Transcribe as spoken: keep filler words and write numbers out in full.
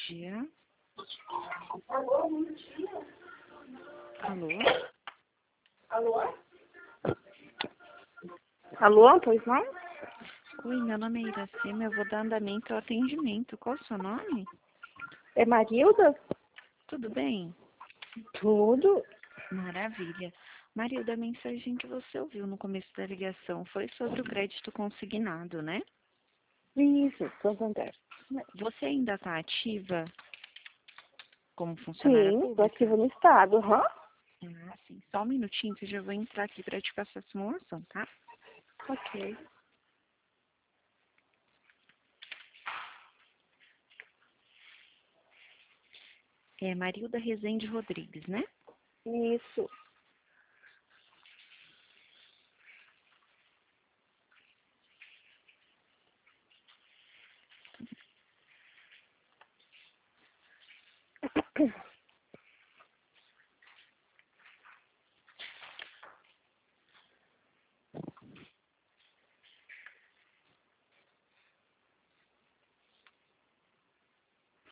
dia. Alô, bom dia. Alô? Alô? Alô, pois não? Oi, meu nome é Iracema, eu vou dar andamento ao atendimento. Qual o seu nome? É Marilda? Tudo bem? Tudo. Maravilha. Marilda, a mensagem que você ouviu no começo da ligação foi sobre o crédito consignado, né? Isso, Santander. Você ainda está ativa como funcionária Sim, estou pública? ativa no estado, aham. Ah, sim. Só um minutinho que eu já vou entrar aqui para te passar a simulação, tá? Ok. É Marilda Rezende Rodrigues, né? Isso.